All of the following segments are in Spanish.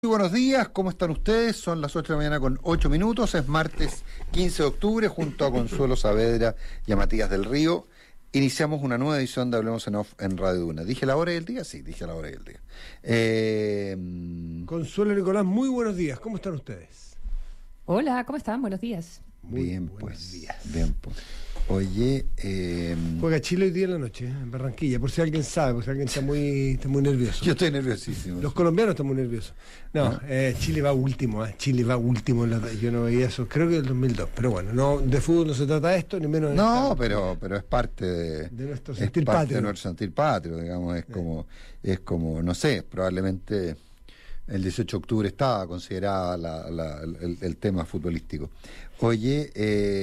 Muy buenos días, ¿cómo están ustedes? Son las 8 de la mañana con 8 minutos, es martes 15 de octubre, junto a Consuelo Saavedra y a Matías del Río. Iniciamos una nueva edición de Hablemos en Off en Radio Duna. ¿Dije la hora y el día? Sí, dije la hora y el día. Consuelo, Nicolás, muy buenos días, ¿cómo están ustedes? Hola, ¿cómo están? Buenos días. Bien, pues. Bien, pues. Oye, Juega Chile hoy día en la noche, en Barranquilla, por si alguien sabe, por si alguien está muy nervioso. yo estoy nerviosísimo. Los colombianos están muy nerviosos. No, Chile va último, Chile va último. Yo no veía eso, creo que el 2002. Pero bueno, no, de fútbol no se trata esto, ni menos. No, pero es parte de nuestro sentir patrio. De nuestro sentir patrio, digamos, es como, no sé, probablemente el 18 de octubre estaba considerada el tema futbolístico. Oye,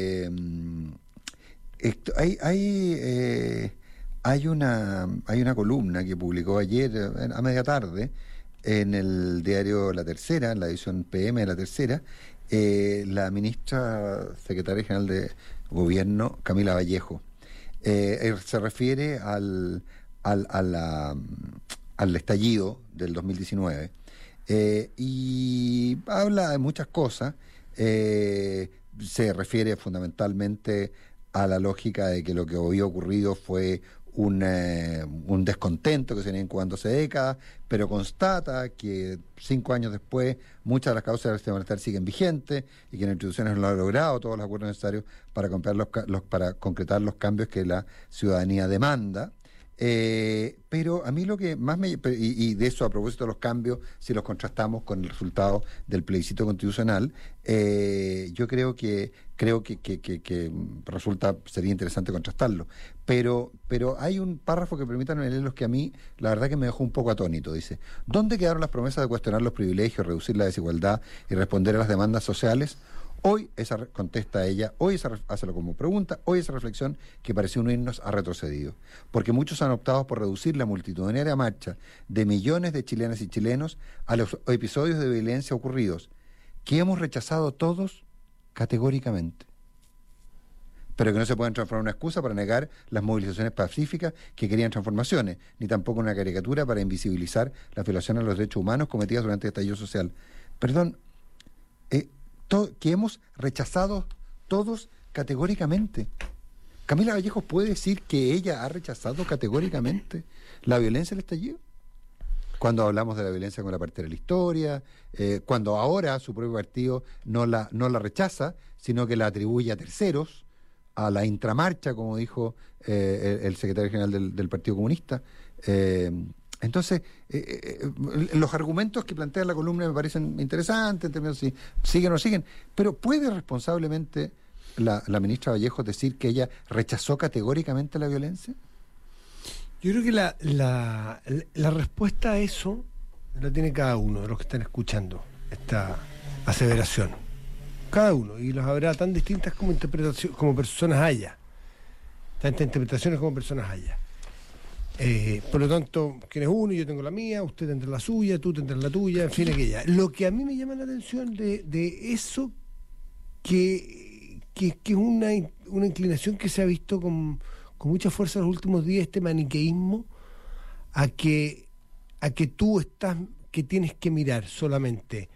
hay una columna que publicó ayer a media tarde en el diario La Tercera, en la edición PM de La Tercera, la ministra secretaria general de Gobierno, Camila Vallejo. Se refiere al estallido del 2019 y habla de muchas cosas. Se refiere fundamentalmente a la lógica de que lo que había ocurrido fue un descontento que se venía incubando hace décadas, pero constata que 5 años después muchas de las causas del sistema de bienestar siguen vigentes y que las instituciones no han logrado todos los acuerdos necesarios para concretar los cambios que la ciudadanía demanda. Pero a mí lo que más y de eso, a propósito de los cambios, si los contrastamos con el resultado del plebiscito constitucional, yo creo que sería interesante contrastarlo, pero hay un párrafo que permítanme leerlos que a mí la verdad que me dejó un poco atónito. Dice: ¿dónde quedaron las promesas de cuestionar los privilegios, reducir la desigualdad y responder a las demandas sociales? Hoy contesta ella, hácelo como pregunta, hoy esa reflexión que parecía unirnos ha retrocedido, porque muchos han optado por reducir la multitudinaria marcha de millones de chilenas y chilenos a los episodios de violencia ocurridos, que hemos rechazado todos categóricamente, pero que no se pueden transformar en una excusa para negar las movilizaciones pacíficas que querían transformaciones, ni tampoco una caricatura para invisibilizar las violaciones a los derechos humanos cometidas durante el estallido social. Perdón, que hemos rechazado todos categóricamente. Camila Vallejo puede decir que ella ha rechazado categóricamente la violencia del estallido. Cuando hablamos de la violencia con la partera de la historia, cuando ahora su propio partido no la rechaza, sino que la atribuye a terceros, a la intramarcha, como dijo el secretario general del Partido Comunista. Entonces, los argumentos que plantea la columna me parecen interesantes en términos de si siguen o no siguen, pero ¿puede responsablemente la ministra Vallejo decir que ella rechazó categóricamente la violencia? Yo creo que la respuesta a eso la tiene cada uno de los que están escuchando esta aseveración. Cada uno, y los habrá tan distintas como interpretación, como personas haya. Tantas interpretaciones como personas haya. Por lo tanto, quien es uno, yo tengo la mía, usted tendrá la suya, tú tendrás la tuya, en fin, aquella. Lo que a mí me llama la atención de eso, que es una inclinación que se ha visto con mucha fuerza en los últimos días, este maniqueísmo a que tú que tienes que mirar solamente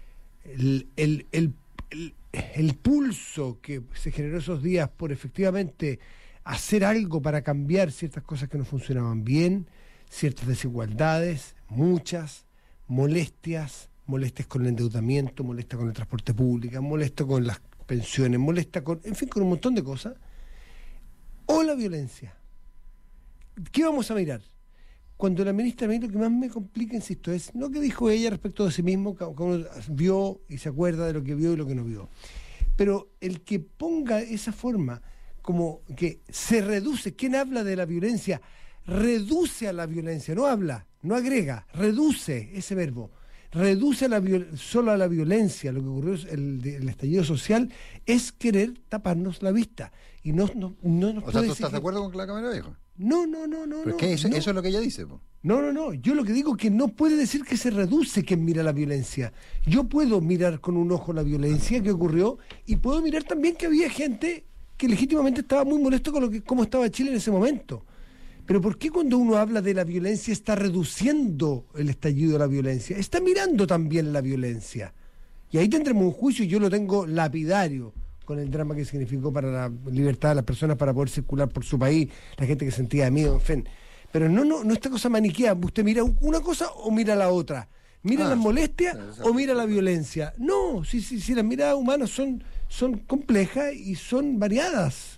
el pulso que se generó esos días por efectivamente hacer algo para cambiar ciertas cosas que no funcionaban bien, ciertas desigualdades, muchas, molestias con el endeudamiento, molesta con el transporte público, molesta con las pensiones, molesta con un montón de cosas, o la violencia. ¿Qué vamos a mirar? Cuando la ministra, a mí lo que más me complica, insisto, es no que dijo ella respecto de sí mismo, que uno vio y se acuerda de lo que vio y lo que no vio, pero el que ponga esa forma como que se reduce, ¿quién habla de la violencia? Reduce a la violencia, no habla, no agrega, reduce ese verbo, reduce solo a la violencia. Lo que ocurrió el estallido social es querer taparnos la vista y no nos o sea, ¿tú estás de acuerdo con la Camila Vallejo? No. ¿Pero es que eso es lo que ella dice, po? No. Yo lo que digo es que no puede decir que se reduce quien mira la violencia. Yo puedo mirar con un ojo la violencia que ocurrió y puedo mirar también que había gente que legítimamente estaba muy molesto con cómo estaba Chile en ese momento. Pero ¿por qué cuando uno habla de la violencia está reduciendo el estallido de la violencia? Está mirando también la violencia. Y ahí tendremos un juicio, y yo lo tengo lapidario, con el drama que significó para la libertad de las personas para poder circular por su país, la gente que sentía miedo, en fin. Pero no esta cosa maniquea, usted mira una cosa o mira la otra. ¿Mira las molestias o mira la violencia? No, si las miradas humanas son complejas y son variadas.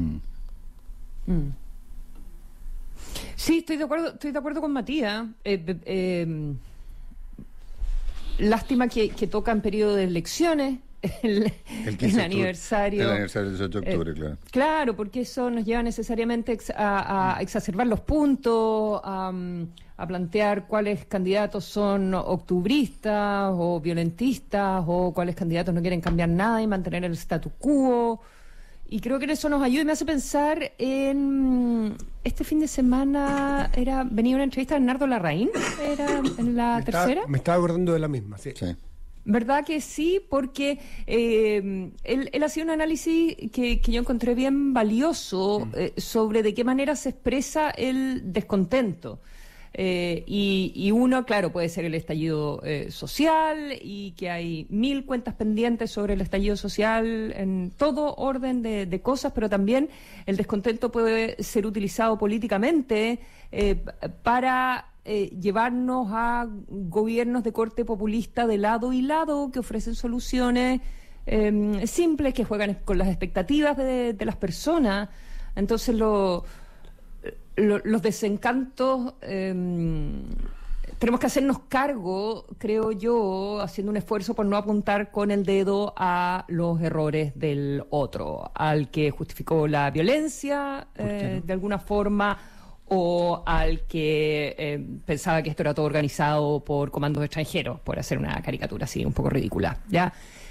Sí, estoy de acuerdo con Matías. Lástima que toca en periodo de elecciones. El aniversario. El aniversario del 18 de octubre, claro. Claro, porque eso nos lleva necesariamente a exacerbar los puntos, a plantear cuáles candidatos son octubristas o violentistas, o cuáles candidatos no quieren cambiar nada y mantener el statu quo. Y creo que eso nos ayuda y me hace pensar en... Este fin de semana venía una entrevista de Bernardo Larraín, era en la tercera. Me estaba acordando de la misma, sí. ¿Verdad que sí? Porque él hacía un análisis que yo encontré bien valioso sobre de qué manera se expresa el descontento. Y uno, claro, puede ser el estallido social, y que hay 1000 cuentas pendientes sobre el estallido social en todo orden de cosas, pero también el descontento puede ser utilizado políticamente para llevarnos a gobiernos de corte populista de lado y lado que ofrecen soluciones simples, que juegan con las expectativas de las personas. Entonces los desencantos tenemos que hacernos cargo, creo yo, haciendo un esfuerzo por no apuntar con el dedo a los errores del otro, al que justificó la violencia de alguna forma, o al que pensaba que esto era todo organizado por comandos extranjeros, por hacer una caricatura así un poco ridícula, ¿ya?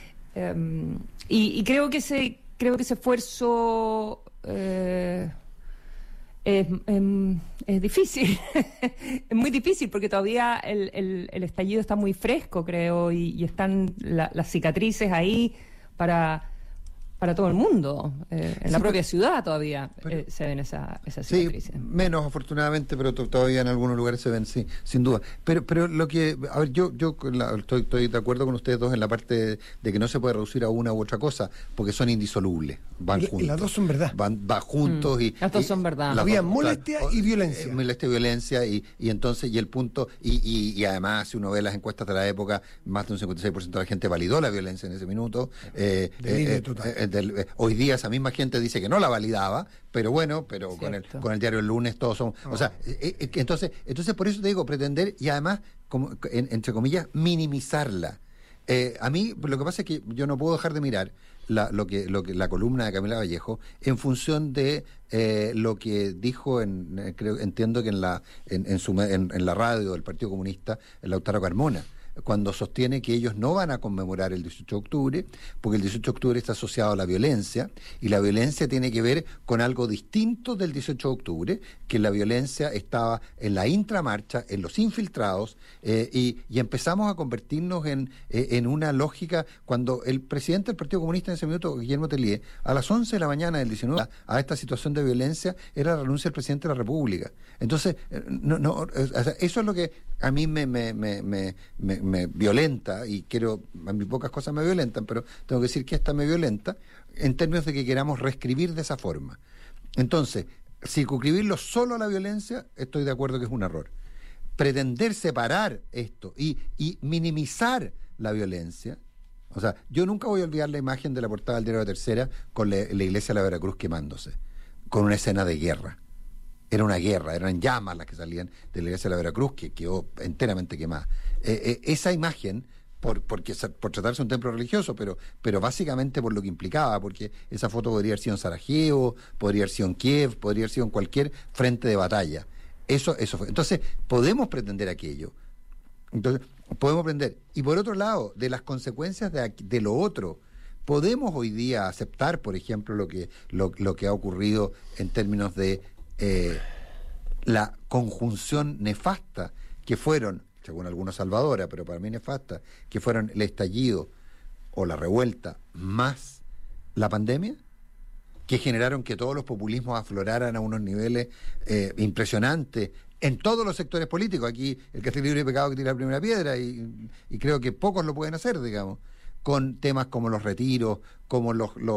Y creo que ese esfuerzo es difícil. Es muy difícil porque todavía el estallido está muy fresco, creo, y están las cicatrices ahí para todo el mundo. En la propia ciudad todavía se ven esas cicatrices. Sí, menos afortunadamente, pero todavía en algunos lugares se ven, sí, sin duda. Pero lo que, a ver, yo estoy de acuerdo con ustedes dos en la parte de que no se puede reducir a una u otra cosa, porque son indisolubles, van juntos. Y las dos son verdad. Van juntos y... Las dos son verdad. Había molestia y violencia. Molestia y violencia, y entonces, y el punto, y además, si uno ve las encuestas de la época, más de un 56% de la gente validó la violencia en ese minuto. Delirio total. Hoy día esa misma gente dice que no la validaba, pero bueno, con el diario El Lunes todos son... O sea, entonces por eso te digo, pretender, y además, entre comillas, minimizarla. A mí, lo que pasa es que yo no puedo dejar de mirar la columna de Camila Vallejo en función de lo que dijo, entiendo que en la radio del Partido Comunista, Lautaro Carmona, cuando sostiene que ellos no van a conmemorar el 18 de octubre, porque el 18 de octubre está asociado a la violencia, y la violencia tiene que ver con algo distinto del 18 de octubre, que la violencia estaba en la intramarcha, en los infiltrados, y empezamos a convertirnos en una lógica, cuando el presidente del Partido Comunista en ese minuto, Guillermo Tellier, a las 11 de la mañana del 19, a esta situación de violencia, era la renuncia del presidente de la República. Entonces, eso es lo que a mí me violenta, y a mí pocas cosas me violentan, pero tengo que decir que esta me violenta, en términos de que queramos reescribir de esa forma. Entonces, circunscribirlo solo a la violencia, estoy de acuerdo que es un error. Pretender separar esto y minimizar la violencia, o sea, yo nunca voy a olvidar la imagen de la portada del diario La Tercera con la iglesia de la Veracruz quemándose, con una escena de guerra. Era una guerra, eran llamas las que salían de la iglesia de la Veracruz, que quedó enteramente quemada. Esa imagen, por tratarse de un templo religioso, pero básicamente por lo que implicaba, porque esa foto podría haber sido en Sarajevo, podría haber sido en Kiev, podría haber sido en cualquier frente de batalla. Eso fue. Entonces, podemos pretender aquello. Entonces, podemos aprender. Y por otro lado, de las consecuencias de lo otro, podemos hoy día aceptar, por ejemplo, lo que ha ocurrido en términos de la conjunción nefasta que fueron, según algunos salvadora, pero para mí nefasta, que fueron el estallido o la revuelta más la pandemia, que generaron que todos los populismos afloraran a unos niveles impresionantes en todos los sectores políticos. Aquí el que esté libre de pecado que tira la primera piedra, y creo que pocos lo pueden hacer, digamos, con temas como los retiros, como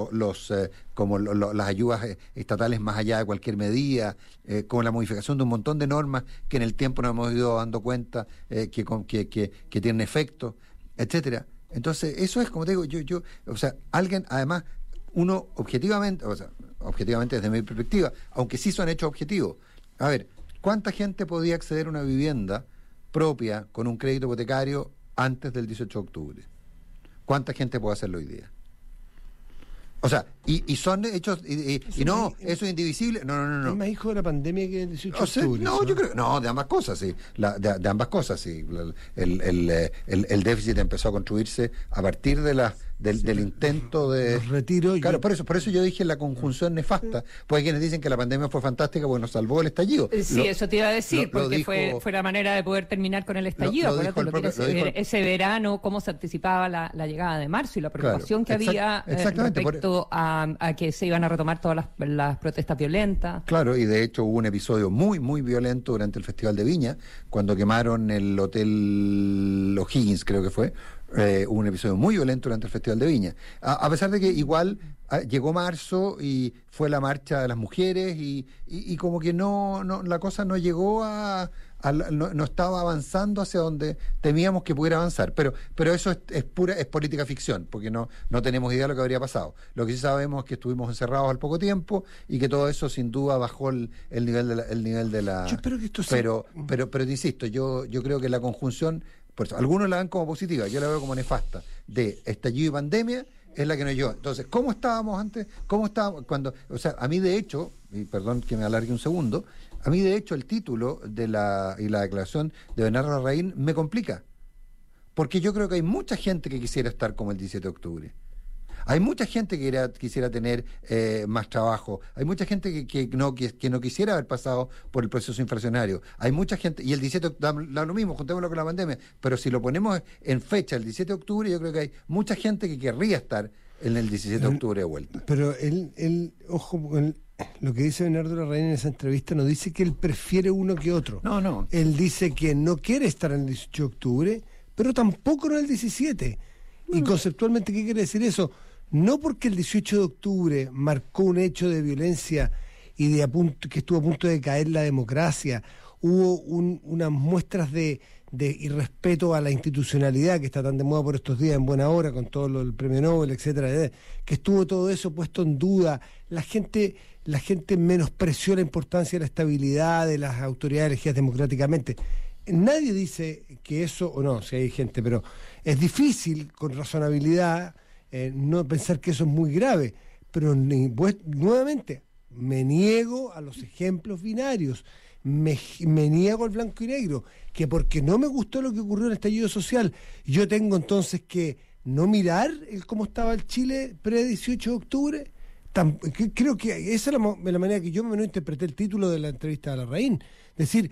las ayudas estatales más allá de cualquier medida, con la modificación de un montón de normas que en el tiempo nos hemos ido dando cuenta que tienen efectos, etcétera. Entonces, eso es, como te digo, yo, o sea, alguien, además, uno objetivamente desde mi perspectiva, aunque sí son hechos objetivos, a ver, ¿cuánta gente podía acceder a una vivienda propia con un crédito hipotecario antes del 18 de octubre? ¿Cuánta gente puede hacerlo hoy día? O sea, y son hechos, y no, eso es indivisible, no. ¿Es más hijo de la pandemia que el 18 de octubre? No, yo creo, no, de ambas cosas, sí. De ambas cosas, sí. El déficit empezó a construirse a partir del intento de... Los retiros... Claro, por eso yo dije la conjunción nefasta, porque hay quienes dicen que la pandemia fue fantástica porque nos salvó el estallido. Sí, eso te iba a decir, porque fue la manera de poder terminar con el estallido. Ese verano, cómo se anticipaba la llegada de marzo y la preocupación que había respecto a que se iban a retomar todas las protestas violentas. Claro, y de hecho hubo un episodio muy, muy violento durante el Festival de Viña, cuando quemaron el Hotel O'Higgins, creo que fue. Hubo un episodio muy violento durante el Festival de Viña. A pesar de que igual llegó marzo y fue la marcha de las mujeres y como que no la cosa no llegó no estaba avanzando hacia donde temíamos que pudiera avanzar. Pero eso es política ficción, porque no tenemos idea de lo que habría pasado. Lo que sí sabemos es que estuvimos encerrados al poco tiempo y que todo eso sin duda bajó el nivel de la... Yo espero que esto pero te insisto, yo creo que la conjunción... Por eso, algunos la ven como positiva, yo la veo como nefasta, de estallido y pandemia, es la que nos llevó. Entonces, ¿cómo estábamos antes? ¿Cómo estábamos cuando? O sea, a mí de hecho, y perdón que me alargue un segundo, a mí de hecho el título y la declaración de Bernardo Larraín me complica, porque yo creo que hay mucha gente que quisiera estar como el 17 de octubre. Hay mucha gente que quisiera tener más trabajo. Hay mucha gente que no quisiera haber pasado por el proceso inflacionario. Hay mucha gente, y el 17 da lo mismo, juntémoslo con la pandemia, pero si lo ponemos en fecha, el 17 de octubre, yo creo que hay mucha gente que querría estar en el 17 de octubre de vuelta. Pero ojo, lo que dice Bernardo Larraín en esa entrevista no dice que él prefiere uno que otro. No. Él dice que no quiere estar en el 18 de octubre, pero tampoco en el 17. Y conceptualmente, ¿qué quiere decir eso? No porque el 18 de octubre marcó un hecho de violencia y que estuvo a punto de caer la democracia, hubo unas muestras de irrespeto a la institucionalidad que está tan de moda por estos días en buena hora, con todo el premio Nobel, etcétera, que estuvo todo eso puesto en duda. La gente menospreció la importancia de la estabilidad de las autoridades elegidas democráticamente. Nadie dice que eso, o no, si hay gente, pero es difícil con razonabilidad no pensar que eso es muy grave, pero nuevamente me niego a los ejemplos binarios, me niego al blanco y negro, que porque no me gustó lo que ocurrió en el estallido social, yo tengo entonces que no mirar cómo estaba el Chile pre-18 de octubre. Creo que esa es la manera que yo me interpreté el título de la entrevista de Larraín. Decir,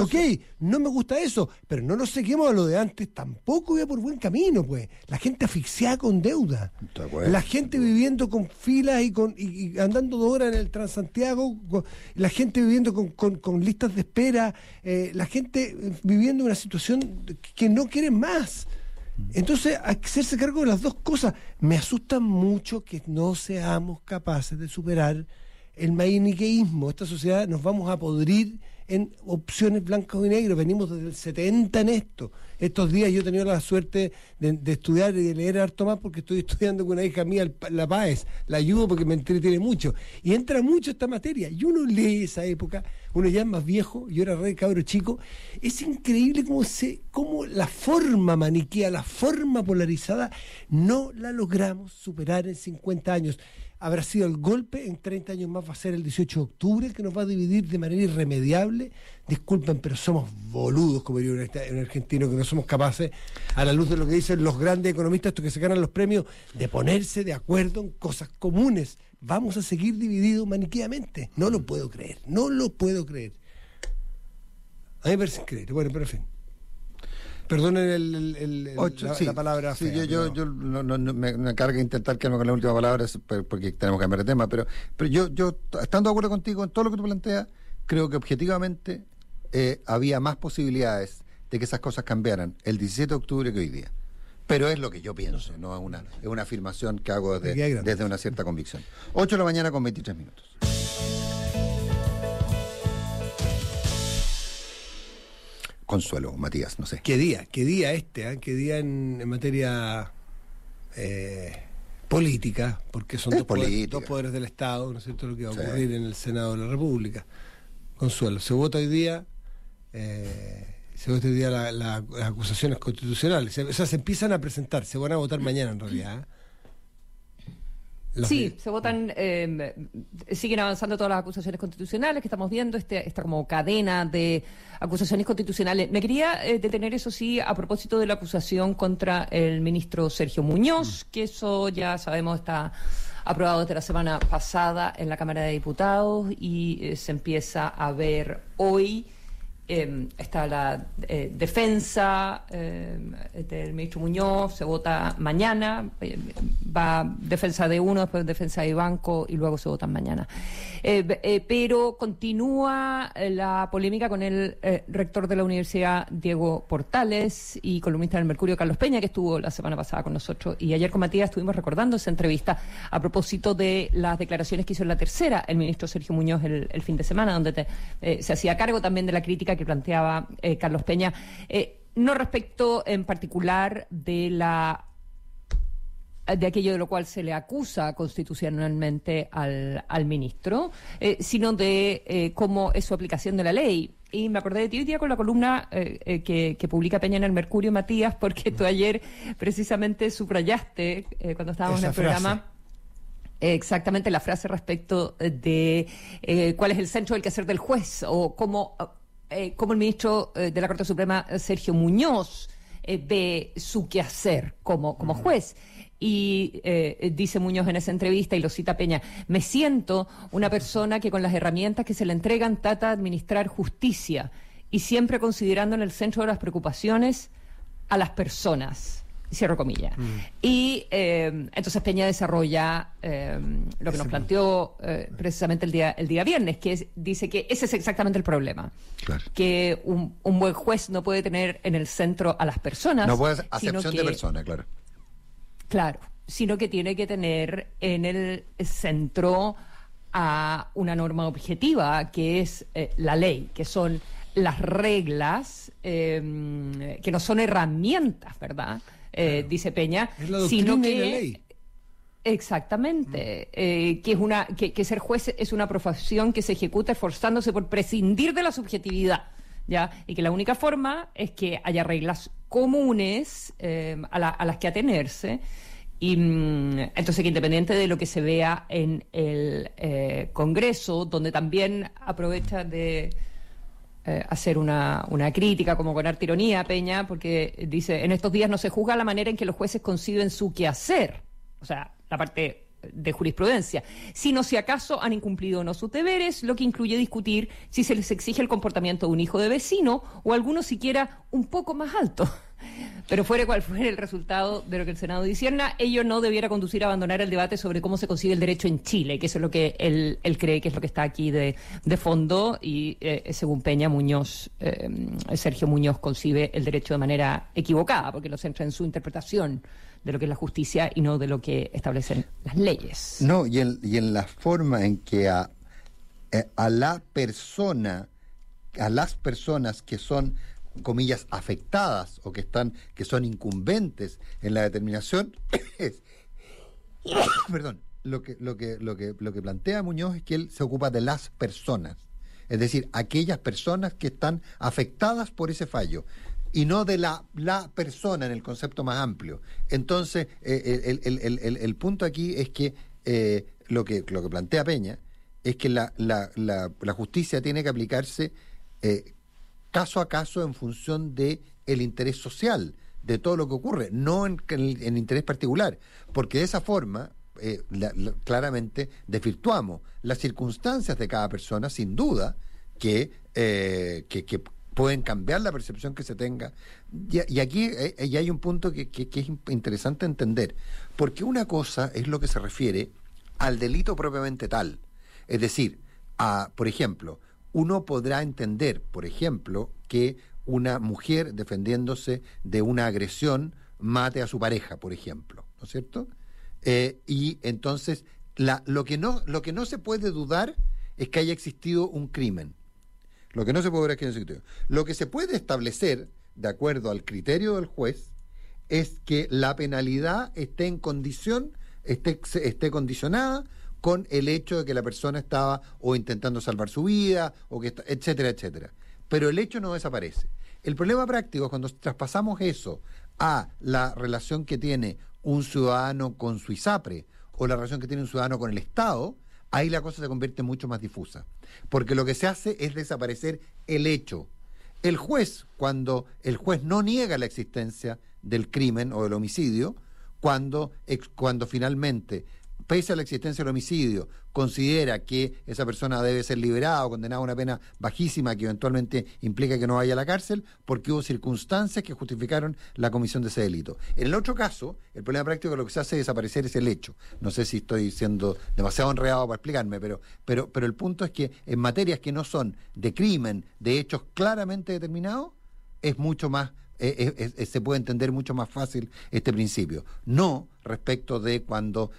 no me gusta eso, pero no nos seguimos a lo de antes, tampoco iba por buen camino, pues. La gente asfixiada con deuda, la gente viviendo con filas y andando 2 horas en el Transantiago, la gente viviendo con listas de espera, la gente viviendo una situación que no quieren más. Entonces, hay que hacerse cargo de las dos cosas. Me asusta mucho que no seamos capaces de superar el maniqueísmo. Esta sociedad nos vamos a podrir en opciones blancas y negras. Venimos desde el 70 en esto. Estos días yo he tenido la suerte de estudiar y de leer harto más porque estoy estudiando con una hija mía, la PAES. La ayudo porque me entretiene mucho. Y entra mucho esta materia. Y uno lee esa época, uno ya es más viejo, yo era re cabro chico. Es increíble cómo la forma maniquea, la forma polarizada, no la logramos superar en 50 años. Habrá sido el golpe, en 30 años más va a ser el 18 de octubre, el que nos va a dividir de manera irremediable. Disculpen, pero somos boludos, como diría un argentino, que no somos capaces, a la luz de lo que dicen los grandes economistas, estos que se ganan los premios, de ponerse de acuerdo en cosas comunes. Vamos a seguir divididos maniqueamente. No lo puedo creer. A mí me parece increíble. Bueno, pero en fin. Perdonen la palabra sí, fea, yo me carga intentar quedarme con la última palabra porque tenemos que cambiar de tema, pero yo estando de acuerdo contigo en todo lo que tú planteas, creo que objetivamente había más posibilidades de que esas cosas cambiaran el 17 de octubre que hoy día. Pero es lo que yo pienso, no es una afirmación que hago desde una cierta convicción. 8 de la mañana con 23 minutos. Consuelo, Matías, no sé. ¿Qué día este? ¿Qué día en materia política? Porque son dos poderes del Estado, ¿no es cierto? Lo que va a ocurrir en el Senado de la República. Consuelo, se vota hoy día las acusaciones constitucionales. O sea, se empiezan a presentar, se van a votar mañana en realidad. Sí, se votan, siguen avanzando todas las acusaciones constitucionales que estamos viendo, esta como cadena de acusaciones constitucionales. Me quería detener, eso sí, a propósito de la acusación contra el ministro Sergio Muñoz, que eso ya sabemos está aprobado desde la semana pasada en la Cámara de Diputados y se empieza a ver hoy. Está la defensa del ministro Muñoz, se vota mañana, va defensa de uno, después defensa de banco y luego se votan mañana. Pero continúa la polémica con el rector de la Universidad, Diego Portales, y columnista del Mercurio, Carlos Peña, que estuvo la semana pasada con nosotros. Y ayer con Matías estuvimos recordando esa entrevista a propósito de las declaraciones que hizo en La Tercera el ministro Sergio Muñoz el fin de semana, donde se hacía cargo también de la crítica que planteaba Carlos Peña, no respecto en particular de aquello de lo cual se le acusa constitucionalmente al ministro, sino de cómo es su aplicación de la ley. Y me acordé de ti hoy día con la columna que publica Peña en el Mercurio, Matías, porque tú ayer precisamente subrayaste, cuando estábamos en el programa, exactamente la frase respecto de cuál es el centro del quehacer del juez, o cómo el ministro de la Corte Suprema, Sergio Muñoz, ve su quehacer como juez. Y dice Muñoz en esa entrevista, y lo cita Peña: me siento una persona que con las herramientas que se le entregan trata de administrar justicia, y siempre considerando en el centro de las preocupaciones a las personas. Cierro comillas. Y entonces Peña desarrolla lo que nos planteó precisamente el día viernes, que dice que ese es exactamente el problema. Claro. Que un buen juez no puede tener en el centro a las personas. No puede acepción de persona, claro. Claro, sino que tiene que tener en el centro a una norma objetiva, que es la ley, que son las reglas, que no son herramientas, ¿verdad? Claro. Dice Peña, es la doctrina sino que y la ley. Exactamente, que ser juez es una profesión que se ejecuta esforzándose por prescindir de la subjetividad, ¿ya? Y que la única forma es que haya reglas comunes a las que atenerse. Y entonces, que independiente de lo que se vea en el Congreso, donde también aprovecha de hacer una crítica, como con harta ironía, Peña, porque dice: en estos días no se juzga la manera en que los jueces conciben su quehacer, o sea, la parte de jurisprudencia, sino si acaso han incumplido o no sus deberes, lo que incluye discutir si se les exige el comportamiento de un hijo de vecino o alguno siquiera un poco más alto. Pero fuera cual fuera el resultado de lo que el Senado discierna, ello no debiera conducir a abandonar el debate sobre cómo se concibe el derecho en Chile, que eso es lo que él cree que es lo que está aquí de fondo, y según Peña, Sergio Muñoz concibe el derecho de manera equivocada, porque lo centra en su interpretación de lo que es la justicia y no de lo que establecen las leyes. No, y en la forma en que a las personas que son, comillas, afectadas o que son incumbentes en la determinación perdón, lo que plantea Muñoz es que él se ocupa de las personas, es decir, aquellas personas que están afectadas por ese fallo, y no de la persona en el concepto más amplio. Entonces, el punto aquí es que lo que plantea Peña es que la justicia tiene que aplicarse caso a caso en función de el interés social de todo lo que ocurre, no en interés particular, porque de esa forma claramente desvirtuamos las circunstancias de cada persona, sin duda que pueden cambiar la percepción que se tenga. Y aquí y hay un punto que es interesante entender, porque una cosa es lo que se refiere al delito propiamente tal. Es decir, por ejemplo, uno podrá entender, por ejemplo, que una mujer defendiéndose de una agresión mate a su pareja, por ejemplo, ¿no es cierto? Y entonces lo que no se puede dudar es que haya existido un crimen. Lo que no se puede ver es que haya existido. Lo que se puede establecer, de acuerdo al criterio del juez, es que la penalidad esté en condición, esté condicionada con el hecho de que la persona estaba o intentando salvar su vida, o que etcétera, etcétera. Pero el hecho no desaparece. El problema práctico es cuando traspasamos eso a la relación que tiene un ciudadano con su ISAPRE o la relación que tiene un ciudadano con el Estado, ahí la cosa se convierte mucho más difusa. Porque lo que se hace es desaparecer el hecho. El juez, cuando el juez no niega la existencia del crimen o del homicidio, cuando finalmente, pese a la existencia del homicidio, considera que esa persona debe ser liberada o condenada a una pena bajísima que eventualmente implica que no vaya a la cárcel, porque hubo circunstancias que justificaron la comisión de ese delito. En el otro caso, el problema práctico de lo que se hace desaparecer es el hecho. No sé si estoy siendo demasiado enredado para explicarme, pero el punto es que en materias que no son de crimen, de hechos claramente determinados, es mucho más se puede entender mucho más fácil este principio. No respecto de cuando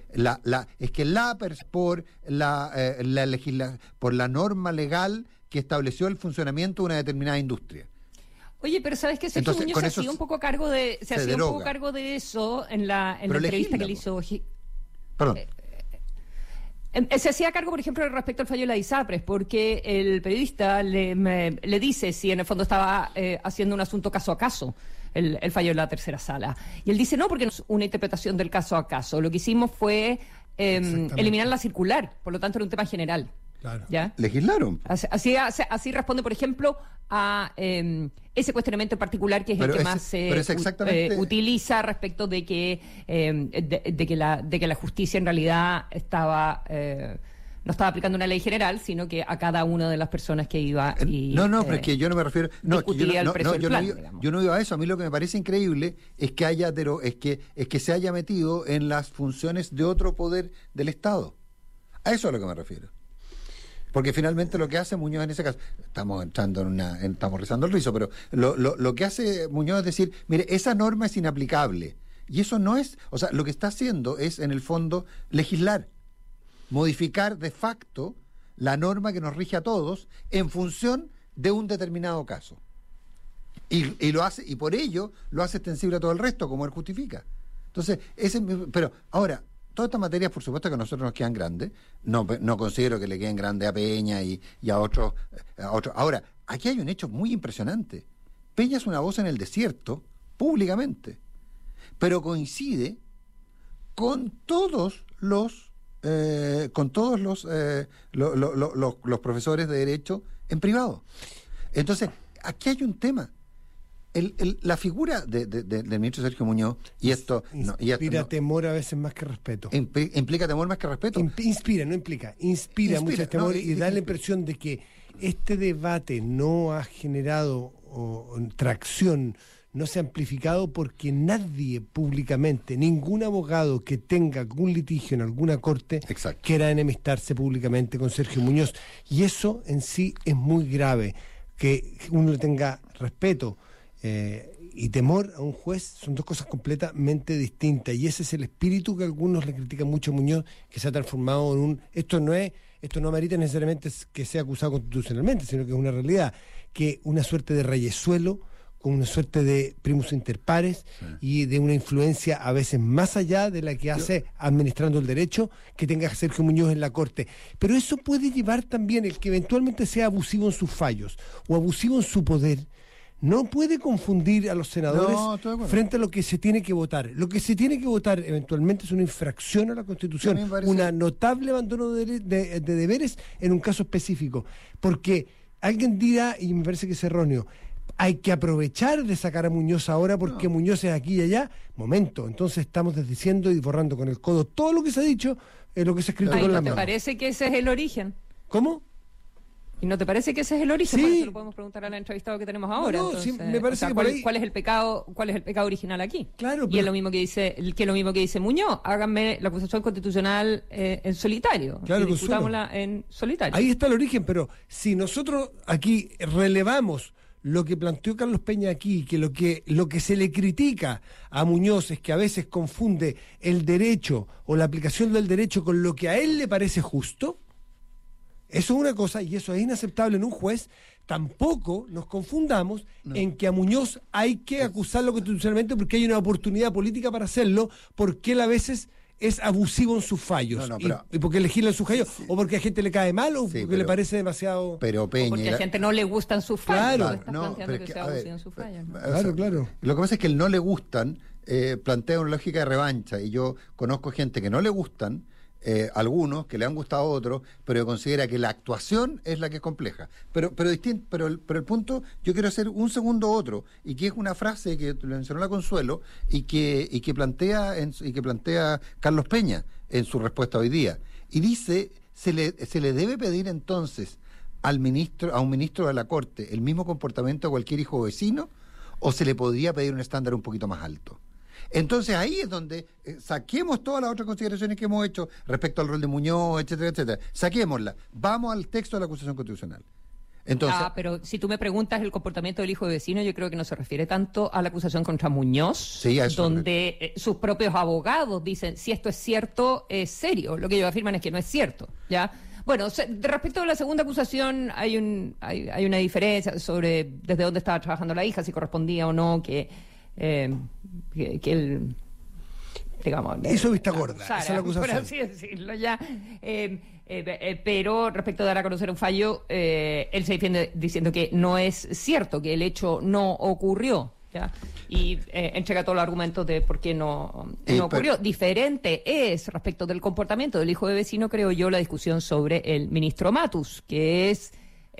por la norma legal que estableció el funcionamiento de una determinada industria. Oye, pero ¿sabes qué? Sergio Muñoz se hacía un poco cargo de eso en la entrevista que le hizo. Perdón. Se hacía cargo, por ejemplo, respecto al fallo de la ISAPRES, porque el periodista le dice si en el fondo estaba haciendo un asunto caso a caso, el fallo de la tercera sala. Y él dice, no, porque no es una interpretación del caso a caso. Lo que hicimos fue eliminar la circular, por lo tanto era un tema general. Claro. ¿Ya? Legislaron. Así responde, por ejemplo, a ese cuestionamiento en particular, que es el que más se utiliza respecto de que la justicia en realidad no estaba aplicando una ley general, sino que a cada una de las personas que iba y pero es que yo no me refiero, yo no iba a eso. A mí lo que me parece increíble es que se haya metido en las funciones de otro poder del Estado. A eso es a lo que me refiero. Porque finalmente lo que hace Muñoz en ese caso, estamos rizando el rizo, pero lo que hace Muñoz es decir, mire, esa norma es inaplicable. Y eso no es, o sea, lo que está haciendo es, en el fondo, legislar, modificar de facto la norma que nos rige a todos en función de un determinado caso. Y lo hace, y por ello lo hace extensible a todo el resto, como él justifica. Entonces, pero ahora, todas estas materias, por supuesto que a nosotros nos quedan grandes. No considero que le queden grandes a Peña y a otros. Ahora, aquí hay un hecho muy impresionante. Peña es una voz en el desierto, públicamente, pero coincide con todos los profesores de Derecho en privado. Entonces, aquí hay un tema. La figura del ministro Sergio Muñoz, inspira temor a veces más que respeto. ¿Implica temor más que respeto? Inspira mucho temor, y da la impresión de que este debate no ha generado tracción, no se ha amplificado porque nadie públicamente, ningún abogado que tenga algún litigio en alguna corte, exacto, quiera enemistarse públicamente con Sergio Muñoz. Y eso en sí es muy grave, que uno le tenga respeto y temor a un juez son dos cosas completamente distintas, y ese es el espíritu que algunos le critican mucho a Muñoz, que se ha transformado en esto no amerita necesariamente que sea acusado constitucionalmente, sino que es una realidad, que una suerte de reyesuelo, con una suerte de primus inter pares, y de una influencia a veces más allá de la que hace administrando el derecho, que tenga Sergio Muñoz en la Corte. Pero eso puede llevar también, el que eventualmente sea abusivo en sus fallos o abusivo en su poder, no puede confundir a los senadores frente a lo que se tiene que votar. Lo que se tiene que votar eventualmente es una infracción a la Constitución, un notable abandono de deberes en un caso específico. Porque alguien dirá, y me parece que es erróneo, hay que aprovechar de sacar a Muñoz ahora porque Muñoz es aquí y allá. Momento, entonces estamos desdiciendo y borrando con el codo todo lo que se ha dicho, lo que se ha escrito con la mano. ¿Te parece que ese es el origen? ¿Cómo? ¿Y no te parece que ese es el origen? Sí. Por eso lo podemos preguntar al entrevistado que tenemos ahora. No, sí, me parece que ¿cuál, por ahí... ¿cuál es el pecado original aquí? Claro, y pero... es lo mismo que dice Muñoz. Háganme la acusación constitucional en solitario. Claro, y discutámosla en solitario. Ahí está el origen, pero si nosotros aquí relevamos lo que planteó Carlos Peña aquí, que lo que se le critica a Muñoz es que a veces confunde el derecho o la aplicación del derecho con lo que a él le parece justo, eso es una cosa y eso es inaceptable en un juez. Tampoco nos confundamos en que a Muñoz hay que acusarlo constitucionalmente porque hay una oportunidad política para hacerlo, porque él a veces es abusivo en sus fallos y porque legisla en sus fallos, o porque a gente le cae mal o porque le parece demasiado... Pero Peña... O porque a gente no le gustan sus fallos. Claro, claro. Lo que pasa es que él no le gustan, plantea una lógica de revancha, y yo conozco gente que no le gustan, algunos que le han gustado a otros, pero que considera que la actuación es la que es compleja. Pero el punto, yo quiero hacer un segundo otro, y que es una frase que mencionó la Consuelo y que plantea Carlos Peña en su respuesta hoy día. Y dice, se le debe pedir entonces a un ministro de la Corte el mismo comportamiento a cualquier hijo vecino, o se le podría pedir un estándar un poquito más alto. Entonces ahí es donde saquemos todas las otras consideraciones que hemos hecho respecto al rol de Muñoz, etcétera, etcétera. Saquémosla. Vamos al texto de la acusación constitucional. Entonces, pero si tú me preguntas el comportamiento del hijo de vecino, yo creo que no se refiere tanto a la acusación contra Muñoz, sí, donde sus propios abogados dicen, si esto es cierto, es serio. Lo que ellos afirman es que no es cierto, ¿ya? Bueno, respecto a la segunda acusación, hay una diferencia sobre desde dónde estaba trabajando la hija, si correspondía o no que él, digamos... Hizo vista gorda, esa es la acusación. Por así decirlo, ya. Pero respecto de dar a conocer un fallo, él se defiende diciendo que no es cierto, que el hecho no ocurrió, ¿ya? Y entrega todos los argumentos de por qué no ocurrió. Diferente es, respecto del comportamiento del hijo de vecino, creo yo, la discusión sobre el ministro Matus, que es...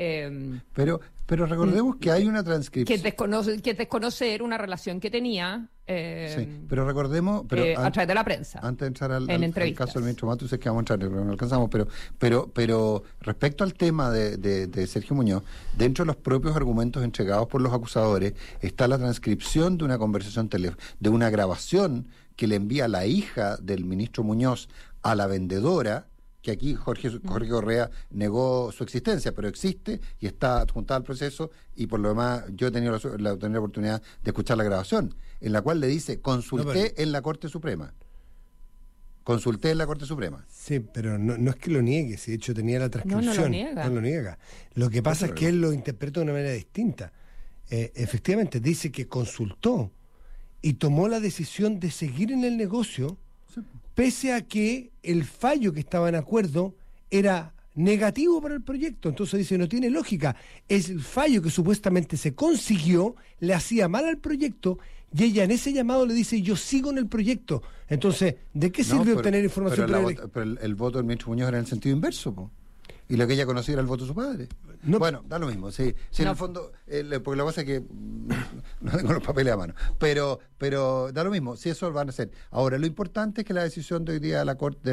Pero recordemos que hay una transcripción... Que desconocer una relación que tenía... sí, pero recordemos... a través de la prensa. Antes de entrar al caso del ministro Matus, es que vamos a entrar, pero no alcanzamos. Pero respecto al tema de Sergio Muñoz, dentro de los propios argumentos entregados por los acusadores, está la transcripción de una conversación de una grabación que le envía la hija del ministro Muñoz a la vendedora, que aquí Jorge Correa negó su existencia, pero existe y está adjuntada al proceso, y por lo demás yo he tenido la oportunidad de escuchar la grabación, en la cual le dice, consulté en la Corte Suprema. Consulté en la Corte Suprema. Sí, pero no es que lo niegue, si de hecho tenía la transcripción. No lo niega. Lo que pasa es que él lo interpreta de una manera distinta. Efectivamente, dice que consultó y tomó la decisión de seguir en el negocio, sí, pese a que el fallo que estaba en acuerdo era negativo para el proyecto. Entonces dice, no tiene lógica. Es el fallo que supuestamente se consiguió, le hacía mal al proyecto, y ella en ese llamado le dice, yo sigo en el proyecto. Entonces, ¿de qué sirve obtener información? Pero el voto del ministro Muñoz era en el sentido inverso, po. Y lo que ella conocía era el voto de su padre. No, bueno, da lo mismo, sí. En el fondo, porque lo que pasa es que no tengo los papeles a mano. Pero da lo mismo, si eso van a hacer. Ahora, lo importante es que la decisión de hoy día de la Corte,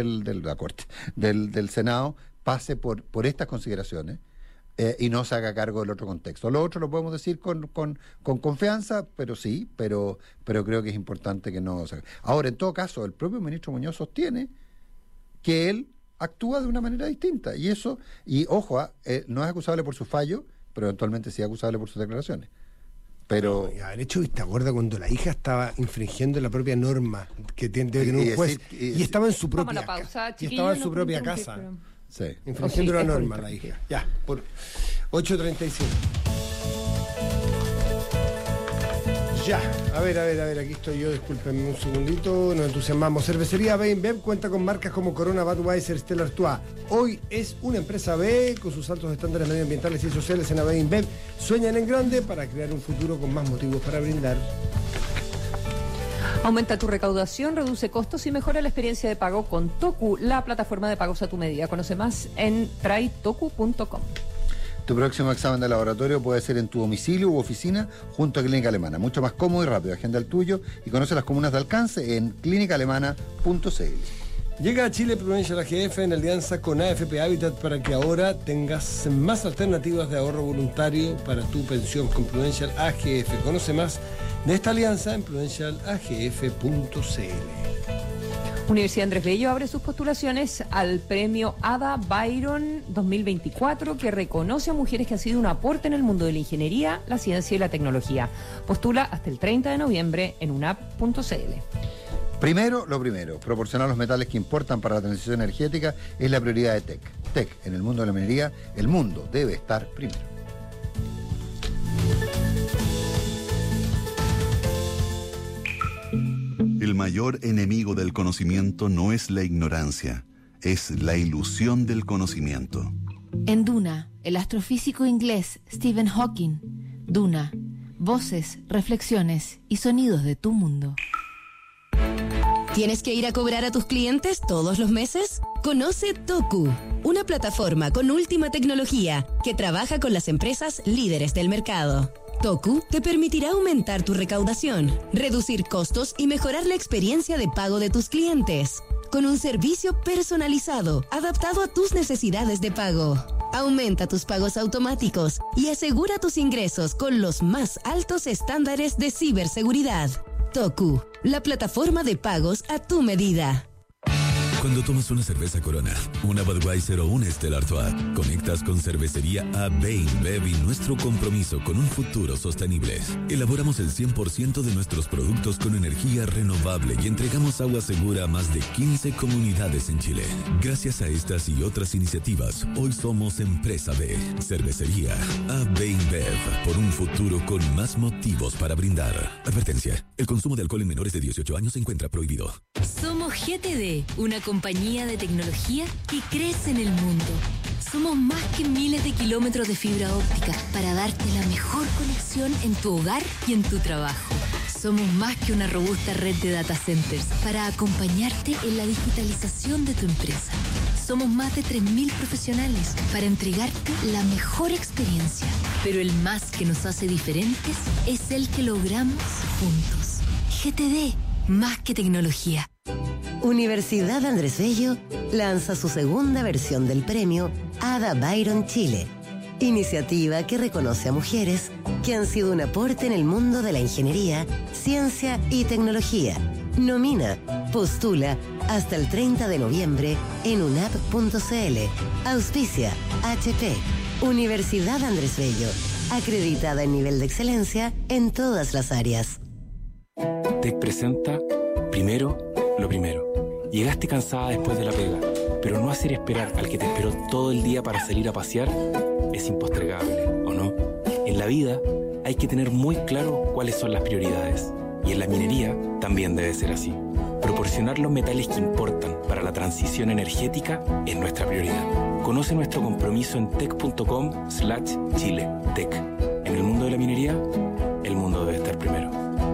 del Senado pase por estas consideraciones y no se haga cargo del otro contexto. Lo otro lo podemos decir con confianza, pero creo que es importante que no se haga. Ahora, en todo caso, el propio ministro Muñoz sostiene que él actúa de una manera distinta, y ojo, no es acusable por su fallo, pero eventualmente sí es acusable por sus declaraciones. Pero haber hecho vista gorda cuando la hija estaba infringiendo la propia norma que debe tener un juez, y estaba en su propia casa. Y estaba en su propia casa. Sí. Infringiendo la norma la hija. Ya, por 8:35. Ya, a ver, aquí estoy yo, discúlpenme un segundito, nos entusiasmamos. Cervecería B InBev cuenta con marcas como Corona, Budweiser, Stella Artois. Hoy es una empresa B con sus altos estándares medioambientales y sociales. En AB InBev sueñan en grande para crear un futuro con más motivos para brindar. Aumenta tu recaudación, reduce costos y mejora la experiencia de pago con Toku, la plataforma de pagos a tu medida. Conoce más en traitoku.com. Tu próximo examen de laboratorio puede ser en tu domicilio u oficina junto a Clínica Alemana. Mucho más cómodo y rápido. Agenda el tuyo y conoce las comunas de alcance en clínicaalemana.cl. Llega a Chile Prudential AGF en alianza con AFP Habitat para que ahora tengas más alternativas de ahorro voluntario para tu pensión con Prudential AGF. Conoce más de esta alianza en prudentialagf.cl. Universidad Andrés Bello abre sus postulaciones al premio Ada Byron 2024, que reconoce a mujeres que han sido un aporte en el mundo de la ingeniería, la ciencia y la tecnología. Postula hasta el 30 de noviembre en unap.cl. Primero, lo primero, proporcionar los metales que importan para la transición energética es la prioridad de TEC. TEC, en el mundo de la minería, el mundo debe estar primero. El mayor enemigo del conocimiento no es la ignorancia, es la ilusión del conocimiento. En Duna, el astrofísico inglés Stephen Hawking. Duna, voces, reflexiones y sonidos de tu mundo. ¿Tienes que ir a cobrar a tus clientes todos los meses? Conoce Toku, una plataforma con última tecnología que trabaja con las empresas líderes del mercado. Toku te permitirá aumentar tu recaudación, reducir costos y mejorar la experiencia de pago de tus clientes, con un servicio personalizado, adaptado a tus necesidades de pago. Aumenta tus pagos automáticos y asegura tus ingresos con los más altos estándares de ciberseguridad. Toku, la plataforma de pagos a tu medida. Cuando tomas una cerveza Corona, una Budweiser o una Stella Artois, conectas con Cervecería AB InBev y nuestro compromiso con un futuro sostenible. Elaboramos el 100% de nuestros productos con energía renovable y entregamos agua segura a más de 15 comunidades en Chile. Gracias a estas y otras iniciativas, hoy somos Empresa B. Cervecería AB InBev, por un futuro con más motivos para brindar. Advertencia, el consumo de alcohol en menores de 18 años se encuentra prohibido. Somos GTD, una compañía de tecnología que crece en el mundo. Somos más que miles de kilómetros de fibra óptica para darte la mejor conexión en tu hogar y en tu trabajo. Somos más que una robusta red de data centers para acompañarte en la digitalización de tu empresa. Somos más de 3.000 profesionales para entregarte la mejor experiencia. Pero el más que nos hace diferentes es el que logramos juntos. GTD, más que tecnología. Universidad Andrés Bello lanza su segunda versión del premio Ada Byron Chile, iniciativa que reconoce a mujeres que han sido un aporte en el mundo de la ingeniería, ciencia y tecnología. Nomina, postula hasta el 30 de noviembre en unap.cl. Auspicia HP, Universidad Andrés Bello, acreditada en nivel de excelencia en todas las áreas. TEC presenta Primero, lo primero. Llegaste cansada después de la pega, pero no hacer esperar al que te esperó todo el día para salir a pasear es impostergable, ¿o no? En la vida hay que tener muy claro cuáles son las prioridades, y en la minería también debe ser así. Proporcionar los metales que importan para la transición energética es nuestra prioridad. Conoce nuestro compromiso en tec.com/Chile. TEC. En el mundo de la minería, el mundo debe estar primero.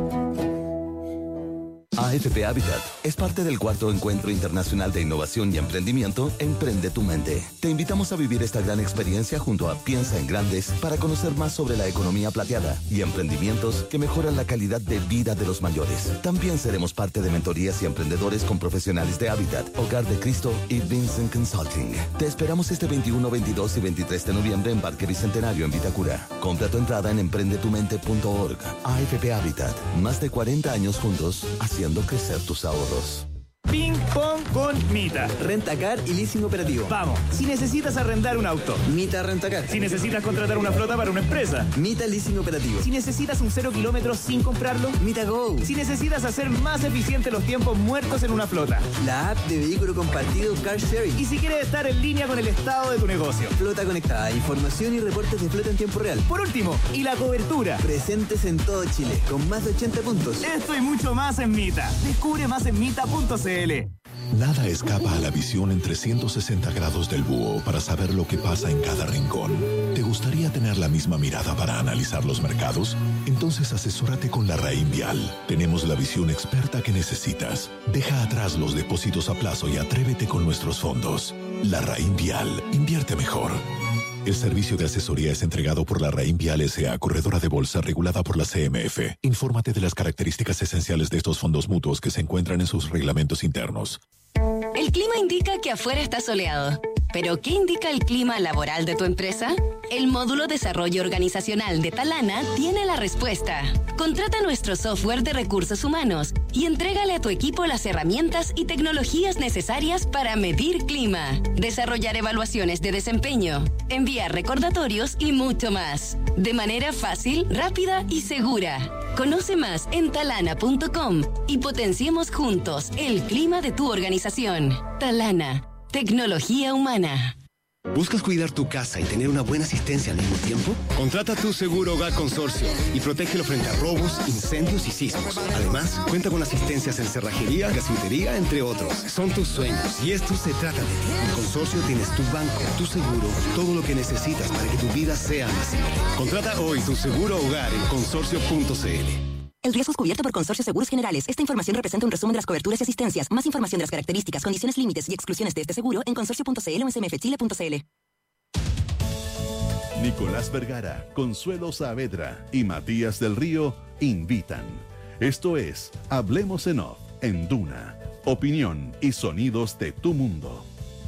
AFP Habitat es parte del 4º Encuentro Internacional de Innovación y Emprendimiento Emprende tu Mente. Te invitamos a vivir esta gran experiencia junto a Piensa en Grandes para conocer más sobre la economía plateada y emprendimientos que mejoran la calidad de vida de los mayores. También seremos parte de mentorías y emprendedores con profesionales de Habitat, Hogar de Cristo y Vincent Consulting. Te esperamos este 21, 22 y 23 de noviembre en Parque Bicentenario en Vitacura. Compra tu entrada en emprendetumente.org. AFP Habitat, más de 40 años juntos haciendo crecer tus ahorros. Ping Pong con Mita. Rentacar y leasing operativo. Vamos. Si necesitas arrendar un auto. Mita Rentacar. Si necesitas contratar una flota para una empresa. Mita Leasing Operativo. Si necesitas un 0 kilómetros sin comprarlo. Mita Go. Si necesitas hacer más eficiente los tiempos muertos en una flota. La app de vehículo compartido Car Sharing. Y si quieres estar en línea con el estado de tu negocio. Flota conectada, información y reportes de flota en tiempo real. Por último, y la cobertura. Presentes en todo Chile, con más de 80 puntos. Esto y mucho más en Mita. Descubre más en mita.cl. Nada escapa a la visión en 360 grados del búho para saber lo que pasa en cada rincón. ¿Te gustaría tener la misma mirada para analizar los mercados? Entonces asesórate con la Raín Vial. Tenemos la visión experta que necesitas. Deja atrás los depósitos a plazo y atrévete con nuestros fondos. La Raín Vial. Invierte mejor. El servicio de asesoría es entregado por la Raín Vial S.A., corredora de bolsa regulada por la CMF. Infórmate de las características esenciales de estos fondos mutuos que se encuentran en sus reglamentos internos. El clima indica que afuera está soleado. ¿Pero qué indica el clima laboral de tu empresa? El módulo Desarrollo Organizacional de Talana tiene la respuesta. Contrata nuestro software de recursos humanos y entrégale a tu equipo las herramientas y tecnologías necesarias para medir clima, desarrollar evaluaciones de desempeño, enviar recordatorios y mucho más. De manera fácil, rápida y segura. Conoce más en talana.com y potenciemos juntos el clima de tu organización. Talana. Tecnología humana. ¿Buscas cuidar tu casa y tener una buena asistencia al mismo tiempo? Contrata tu seguro Hogar Consorcio y protégelo frente a robos, incendios y sismos. Además, cuenta con asistencias en cerrajería, gasfitería, entre otros. Son tus sueños y esto se trata de ti. En Consorcio tienes tu banco, tu seguro, todo lo que necesitas para que tu vida sea más simple. Contrata hoy tu seguro hogar en consorcio.cl. El riesgo es cubierto por Consorcio Seguros Generales. Esta información representa un resumen de las coberturas y asistencias. Más información de las características, condiciones, límites y exclusiones de este seguro en consorcio.cl o en smfchile.cl. Nicolás Vergara, Consuelo Saavedra y Matías del Río invitan. Esto es Hablemos en Off en Duna. Opinión y sonidos de tu mundo.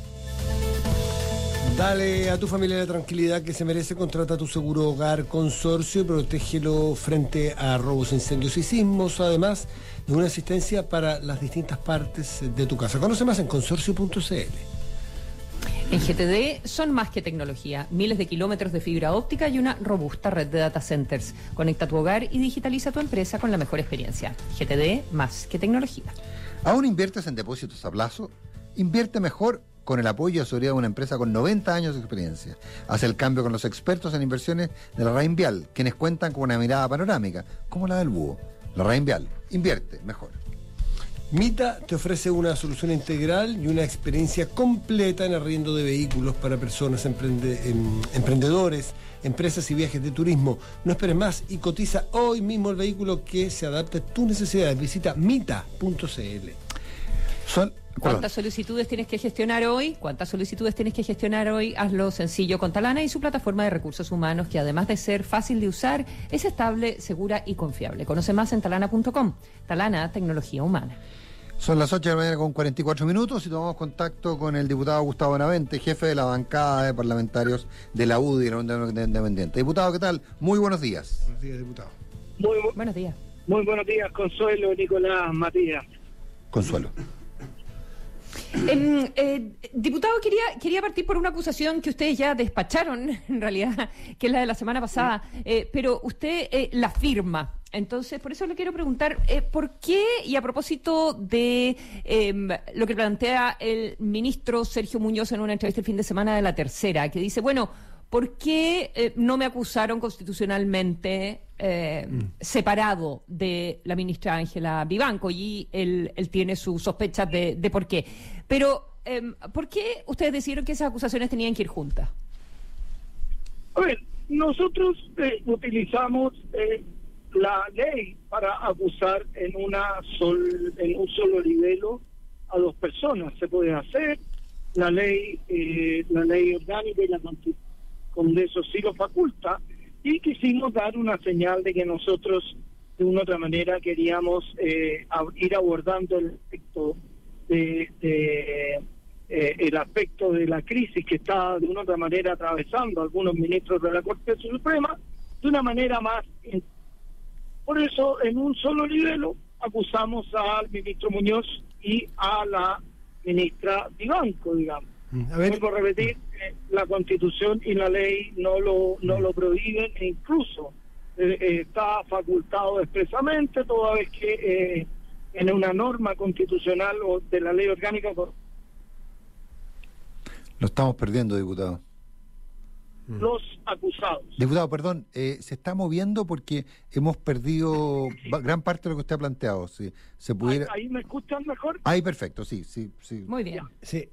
Dale a tu familia la tranquilidad que se merece. Contrata tu seguro Hogar Consorcio y protégelo frente a robos, incendios y sismos, además de una asistencia para las distintas partes de tu casa. Conoce más en consorcio.cl. En GTD son más que tecnología, miles de kilómetros de fibra óptica y una robusta red de data centers. Conecta tu hogar y digitaliza tu empresa con la mejor experiencia. GTD, más que tecnología. ¿Aún inviertes en depósitos a plazo? Invierte mejor con el apoyo y asesoría de una empresa con 90 años de experiencia. Haz el cambio con los expertos en inversiones de la Reinvial, quienes cuentan con una mirada panorámica, como la del búho. La Reinvial, invierte mejor. Mita te ofrece una solución integral y una experiencia completa en arriendo de vehículos para personas, emprendedores, empresas y viajes de turismo. No esperes más y cotiza hoy mismo el vehículo que se adapte a tus necesidades. Visita mita.cl. ¿Cuántas solicitudes tienes que gestionar hoy? Hazlo sencillo con Talana y su plataforma de recursos humanos, que además de ser fácil de usar, es estable, segura y confiable. Conoce más en talana.com. Talana, tecnología humana. Son las 8 de la mañana con 44 minutos y tomamos contacto con el diputado Gustavo Benavente, jefe de la bancada de parlamentarios de la UDI, la Unión Independiente. Diputado, ¿qué tal? Muy buenos días. Buenos días, diputado. Buenos días. Muy buenos días, Consuelo, Nicolás, Matías. Consuelo. Diputado, quería partir por una acusación que ustedes ya despacharon, en realidad, que es la de la semana pasada, pero usted la firma. Entonces, por eso le quiero preguntar, ¿por qué, y a propósito de lo que plantea el ministro Sergio Muñoz en una entrevista el fin de semana de La Tercera, que dice, bueno, ¿por qué no me acusaron constitucionalmente separado de la ministra Ángela Vivanco? Y él tiene sus sospechas de por qué. Pero, ¿por qué ustedes decidieron que esas acusaciones tenían que ir juntas? A ver, nosotros utilizamos la ley para acusar en un solo libelo a dos personas. Se puede hacer, la ley orgánica y la con eso sí lo faculta, y quisimos dar una señal de que nosotros de una u otra manera queríamos ir abordando el aspecto de la crisis que está de una u otra manera atravesando algunos ministros de la Corte Suprema de una manera más. Por eso, en un solo libelo acusamos al ministro Muñoz y a la ministra Vivanco, digamos. Vuelvo a repetir, la Constitución y la ley no lo prohíben, e incluso está facultado expresamente, toda vez que en una norma constitucional o de la ley orgánica. Lo estamos perdiendo, diputado. Los acusados. Diputado, perdón, se está moviendo porque hemos perdido gran parte de lo que usted ha planteado. Si se pudiera... ¿Ahí me escuchan mejor? Ahí perfecto, sí. Muy bien. Sí,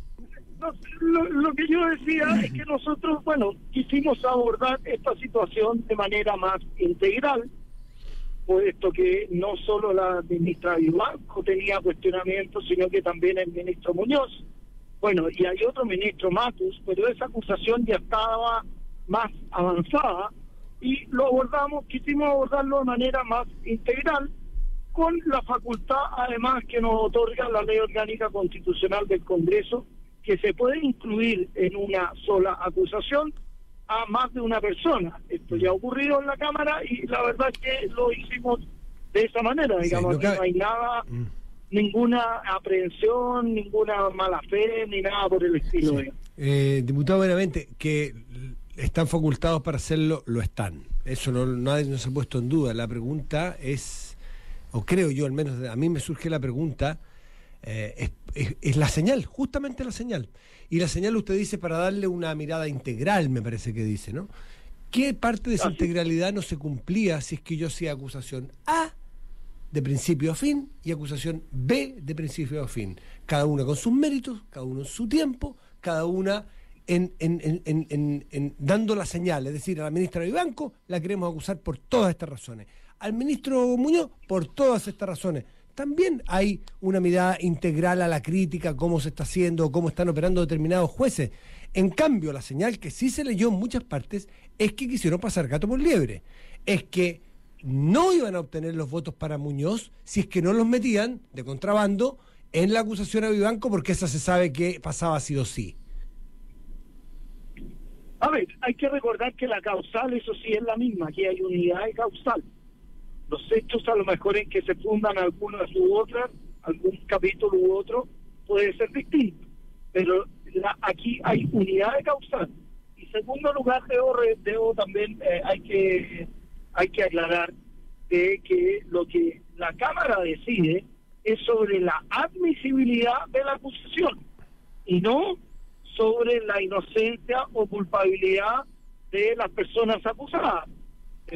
lo que yo decía es que nosotros, quisimos abordar esta situación de manera más integral, puesto que no solo la ministra Vivanco tenía cuestionamientos, sino que también el ministro Muñoz. Y hay otro ministro, Matus, pero esa acusación ya estaba más avanzada y quisimos abordarlo de manera más integral, con la facultad, además, que nos otorga la Ley Orgánica Constitucional del Congreso, que se puede incluir en una sola acusación a más de una persona. Esto ya ha ocurrido en la Cámara y la verdad es que lo hicimos de esa manera, digamos, sí, no hay nada, ninguna aprehensión, ninguna mala fe, ni nada por el estilo. Sí. Diputado, veramente, que están facultados para hacerlo, lo están. Eso nadie nos ha puesto en duda. La pregunta es, o creo yo, al menos a mí me surge la pregunta, es la señal, justamente la señal. Y la señal, usted dice, para darle una mirada integral, me parece que dice, ¿no? ¿Qué parte de esa integralidad no se cumplía si es que yo hacía acusación A de principio a fin y acusación B de principio a fin? Cada una con sus méritos, cada uno en su tiempo, cada una en dando la señal. Es decir, a la ministra Vivanco la queremos acusar por todas estas razones. Al ministro Muñoz por todas estas razones. También hay una mirada integral a la crítica, cómo se está haciendo, cómo están operando determinados jueces. En cambio, la señal que sí se leyó en muchas partes es que quisieron pasar gato por liebre. Es que no iban a obtener los votos para Muñoz si es que no los metían de contrabando en la acusación a Vivanco, porque esa se sabe que pasaba sí o sí. A ver, hay que recordar que la causal, eso sí, es la misma. Aquí hay unidad de causal. Los hechos, a lo mejor en que se fundan algunas u otras, algún capítulo u otro, puede ser distinto. Pero aquí hay unidad de causal. Y en segundo lugar, debo también, hay que aclarar de que lo que la Cámara decide es sobre la admisibilidad de la acusación y no sobre la inocencia o culpabilidad de las personas acusadas. De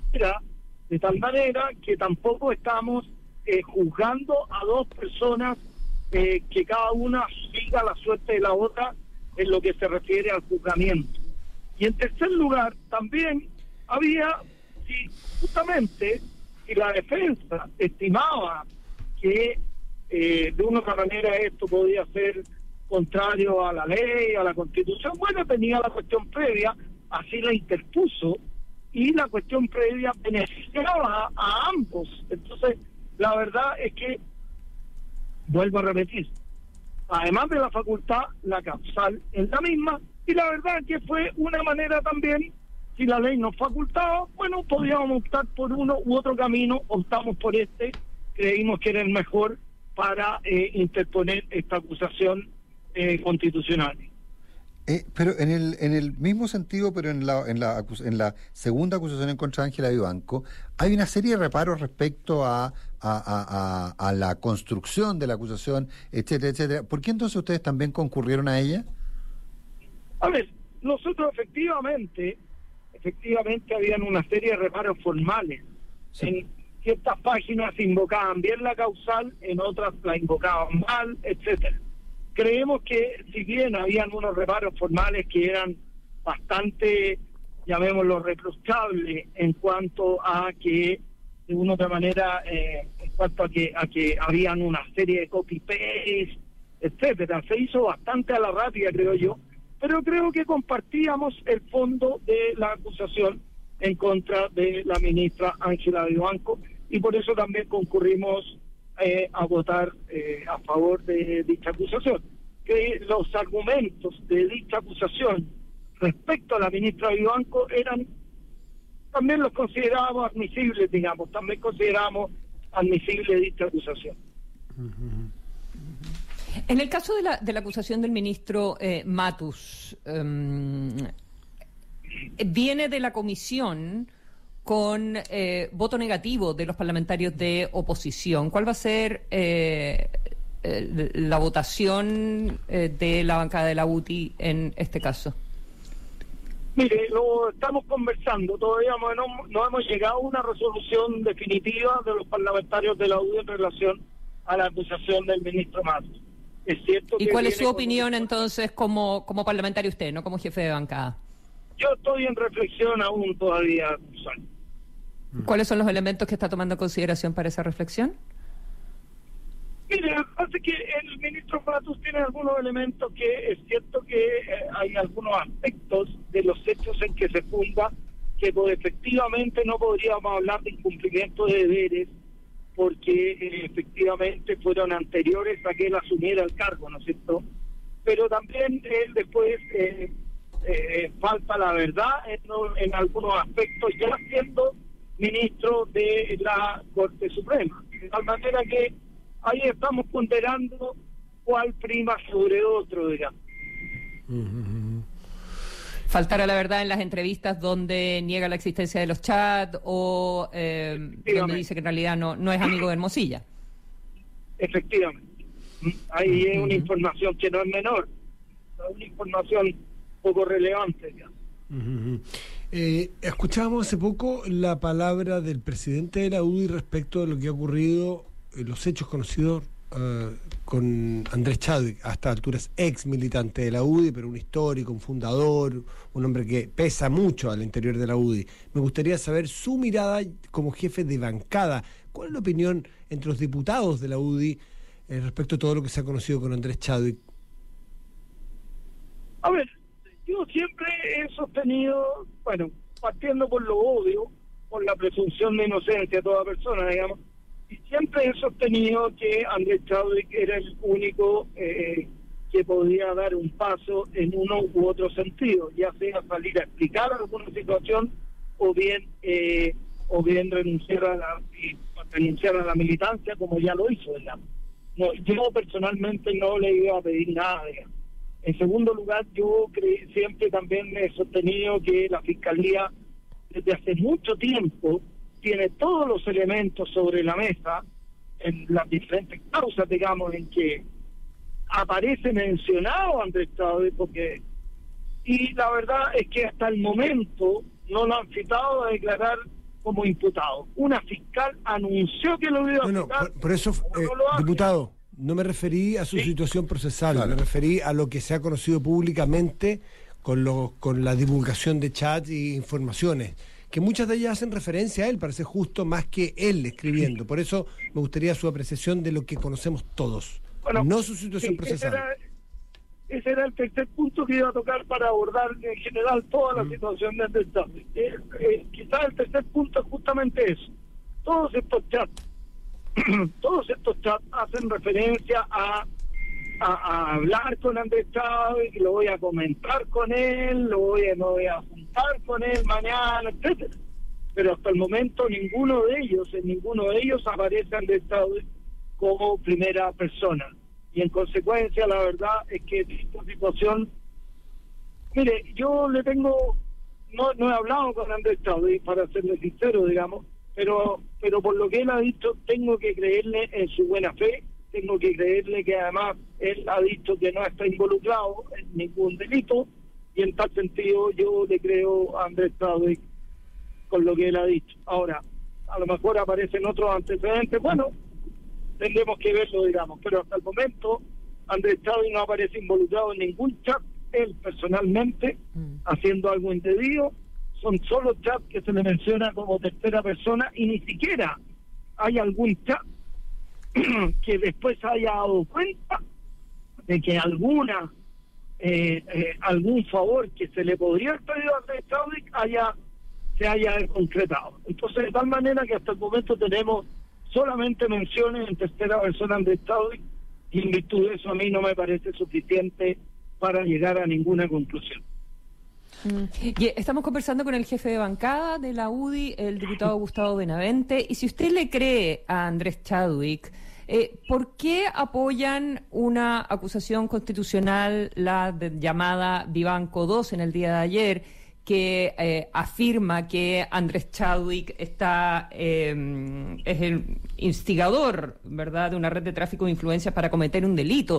tal manera que tampoco estamos juzgando a dos personas que cada una siga la suerte de la otra en lo que se refiere al juzgamiento. Y en tercer lugar, también había, justamente, si la defensa estimaba que de una u otra manera esto podía ser contrario a la ley, a la Constitución, bueno, tenía la cuestión previa, así la interpuso, y la cuestión previa beneficiaba a ambos. Entonces, la verdad es que, vuelvo a repetir, además de la facultad, la causal es la misma, y la verdad es que fue una manera también, si la ley nos facultaba, bueno, podíamos optar por uno u otro camino, optamos por este, creímos que era el mejor para interponer esta acusación constitucional. Pero en el mismo sentido, pero en la segunda acusación en contra de Ángela Vivanco, hay una serie de reparos respecto a la construcción de la acusación, etcétera, etcétera. ¿Por qué entonces ustedes también concurrieron a ella? A ver, nosotros efectivamente habían una serie de reparos formales. Sí. En ciertas páginas invocaban bien la causal, en otras la invocaban mal, etcétera. Creemos que si bien habían unos reparos formales que eran bastante, llamémoslo, reprochables en cuanto a que, de una u otra manera, en cuanto a que habían una serie de copy-paste, etcétera, se hizo bastante a la rápida, creo yo, pero creo que compartíamos el fondo de la acusación en contra de la ministra Ángela Vivanco, y por eso también concurrimos a votar a favor de dicha acusación. Que los argumentos de dicha acusación respecto a la ministra Vivanco también los considerábamos admisibles, digamos, también considerábamos admisible dicha acusación. En el caso de la acusación del ministro Matus, viene de la comisión con voto negativo de los parlamentarios de oposición. ¿Cuál va a ser la votación de la bancada de la UTI en este caso? Mire, lo estamos conversando, todavía no hemos llegado a una resolución definitiva de los parlamentarios de la UTI en relación a la acusación del ministro Matus. Es cierto. ¿Y cuál es su opinión entonces como parlamentario usted, no como jefe de bancada? Yo estoy en reflexión aún todavía, Gonzalo. ¿Cuáles son los elementos que está tomando en consideración para esa reflexión? Mire, parece que el ministro Matus tiene algunos elementos que es cierto que hay algunos aspectos de los hechos en que se funda que pues, efectivamente no podríamos hablar de incumplimiento de deberes porque efectivamente fueron anteriores a que él asumiera el cargo, ¿no es cierto? Pero también él después falta la verdad en algunos aspectos, ya siendo ministro de la Corte Suprema. De tal manera que ahí estamos ponderando cuál prima sobre otro, digamos. Faltará la verdad en las entrevistas donde niega la existencia de los chats o donde dice que en realidad no es amigo de Hermosilla. Efectivamente. Ahí es una información que no es menor, es una información poco relevante, digamos. Escuchábamos hace poco la palabra del presidente de la UDI respecto de lo que ha ocurrido, los hechos conocidos con Andrés Chadwick, a estas alturas ex militante de la UDI, pero un histórico, un fundador, un hombre que pesa mucho al interior de la UDI. Me gustaría saber su mirada como jefe de bancada. ¿Cuál es la opinión entre los diputados de la UDI respecto a todo lo que se ha conocido con Andrés Chadwick? A ver, yo siempre he sostenido, bueno, partiendo por lo obvio, por la presunción de inocencia de toda persona, digamos, y siempre he sostenido que Andrés Chadwick era el único que podía dar un paso en uno u otro sentido, ya sea salir a explicar alguna situación o bien renunciar a la militancia, como ya lo hizo, digamos. No, yo personalmente no le iba a pedir nada, digamos. En segundo lugar, yo siempre también he sostenido que la Fiscalía desde hace mucho tiempo tiene todos los elementos sobre la mesa en las diferentes causas, digamos, en que aparece mencionado Andrés Chadwick, y la verdad es que hasta el momento no lo han citado a declarar como imputado. Una fiscal anunció que lo iba a citar. Por eso, diputado, no me referí a su situación procesal, me referí a lo que se ha conocido públicamente con la divulgación de chats y informaciones, que muchas de ellas hacen referencia a él, parece justo, más que él escribiendo. Por eso me gustaría su apreciación de lo que conocemos todos, no su situación procesal. Ese era el tercer punto que iba a tocar para abordar en general toda la situación de Andrés Chadwick. Quizás el tercer punto es justamente eso. Todos estos chats hacen referencia a hablar con Andrés Chadwick, lo voy a comentar con él, me voy a juntar con él mañana, etcétera. Pero hasta el momento en ninguno de ellos aparece Andrés Chadwick como primera persona. Y en consecuencia, la verdad es que esta situación, mire, yo le tengo, no he hablado con Andrés Chadwick, para serle sincero, digamos, pero por lo que él ha dicho, tengo que creerle en su buena fe, tengo que creerle que además él ha dicho que no está involucrado en ningún delito, y en tal sentido yo le creo a Andrés Chadwick con lo que él ha dicho. Ahora, a lo mejor aparecen otros antecedentes, bueno, tendremos que verlo, digamos, pero hasta el momento Andrés Chadwick no aparece involucrado en ningún chat, él personalmente, haciendo algo indebido. Son solo chats que se le menciona como tercera persona, y ni siquiera hay algún chat que después haya dado cuenta de que algún favor que se le podría haber pedido a Andrés Chadwick se haya concretado. Entonces, de tal manera que hasta el momento tenemos solamente menciones en tercera persona Andrés Chadwick, y en virtud de eso a mí no me parece suficiente para llegar a ninguna conclusión. Y estamos conversando con el jefe de bancada de la UDI, el diputado Gustavo Benavente, y si usted le cree a Andrés Chadwick, ¿por qué apoyan una acusación constitucional, la llamada Vivanco 2 en el día de ayer, que afirma que Andrés Chadwick es el instigador, ¿verdad?, de una red de tráfico de influencias para cometer un delito?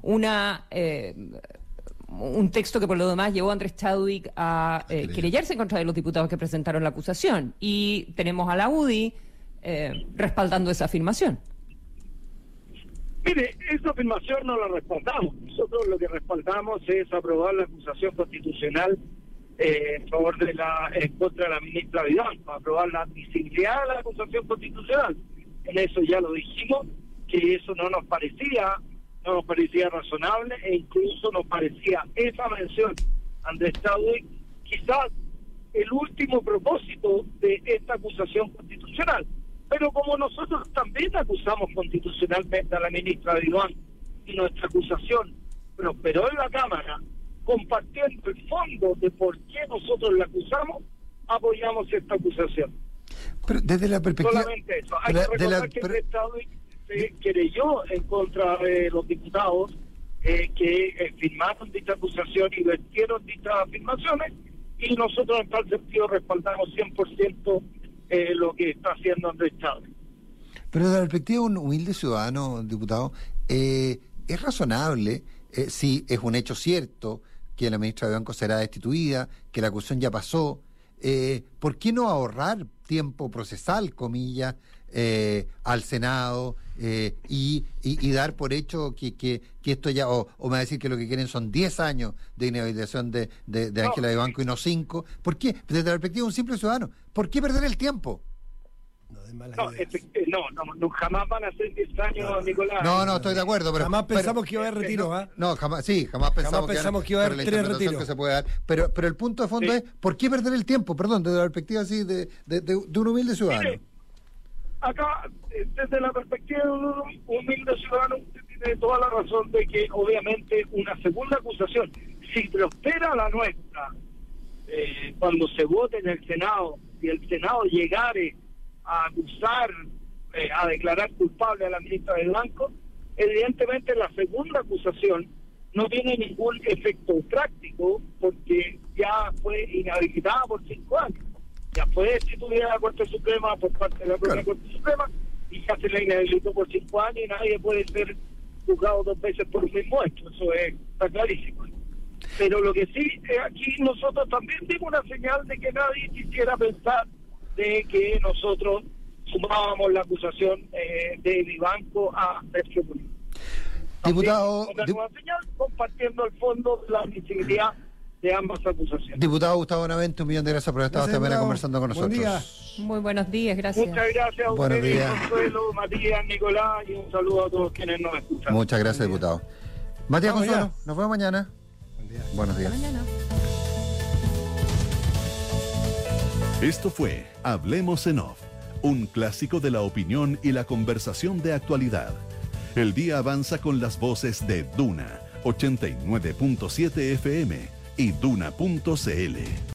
Un texto que por lo demás llevó a Andrés Chadwick a querellarse en contra de los diputados que presentaron la acusación, y tenemos a la UDI respaldando esa afirmación. Mire, esa afirmación no la respaldamos. Nosotros lo que respaldamos es aprobar la acusación constitucional en favor en contra de la ministra Vidal, para aprobar la admisibilidad de la acusación constitucional. En eso ya lo dijimos, que eso no nos parecía razonable, e incluso nos parecía esa mención Andrés Chadwick quizás el último propósito de esta acusación constitucional. Pero como nosotros también acusamos constitucionalmente a la ministra de Iván y nuestra acusación prosperó en la Cámara, compartiendo el fondo de por qué nosotros la acusamos, apoyamos esta acusación. Pero desde la perspectiva... Solamente eso. Hay que recordar que el Estado se querelló en contra de los diputados que firmaron dicha acusación y vertieron dichas afirmaciones, y nosotros en tal sentido respaldamos 100% lo que está haciendo Andrés Chávez. Pero desde la perspectiva de un humilde ciudadano, diputado, es razonable, si es un hecho cierto que la ministra de Banco será destituida, que la acusación ya pasó, ¿por qué no ahorrar tiempo procesal, comillas, al Senado y dar por hecho que esto ya, o me va a decir que lo que quieren son 10 años de inhabilitación de Ángela de Banco y no 5? ¿Por qué? Desde la perspectiva de un simple ciudadano, ¿por qué perder el tiempo? No, jamás van a ser 10 años, Nicolás. No, estoy de acuerdo, pero jamás pensamos que iba a haber retiro, ¿ah? Jamás pensamos que iba a haber 3 retiros que se puede dar, pero el punto de fondo es, ¿por qué perder el tiempo? Perdón, desde la perspectiva así de un humilde ciudadano. Mire, acá, desde la perspectiva de un humilde ciudadano, usted tiene toda la razón de que obviamente una segunda acusación, si prospera la nuestra, cuando se vote en el Senado, si el Senado llegare a acusar, a declarar culpable a la ministra del Banco, evidentemente la segunda acusación no tiene ningún efecto práctico porque ya fue inhabilitada por 5 años. Ya fue destituida la Corte Suprema por parte de la propia Corte Suprema y ya se la inhabilitó por 5 años y nadie puede ser juzgado 2 veces por un mismo hecho. Eso está clarísimo. Pero lo que sí, aquí nosotros también dimos una señal de que nadie quisiera pensar de que nosotros sumábamos la acusación de Vivanco a Sergio Pulido. Diputado, una nueva señal, compartiendo el fondo la admisibilidad de ambas acusaciones. Diputado Gustavo Benavente, 1 millón de gracias por estar esta mañana conversando con nosotros. Día. Muy buenos días, gracias. Muchas gracias a ustedes, Consuelo, Matías, Nicolás, y un saludo a todos quienes nos escuchan. Muchas gracias, diputado. Matías, Consuelo, nos vemos mañana. Buenos días. Hasta mañana. Esto fue Hablemos en Off, un clásico de la opinión y la conversación de actualidad. El día avanza con las voces de Duna 89.7 FM y Duna.cl.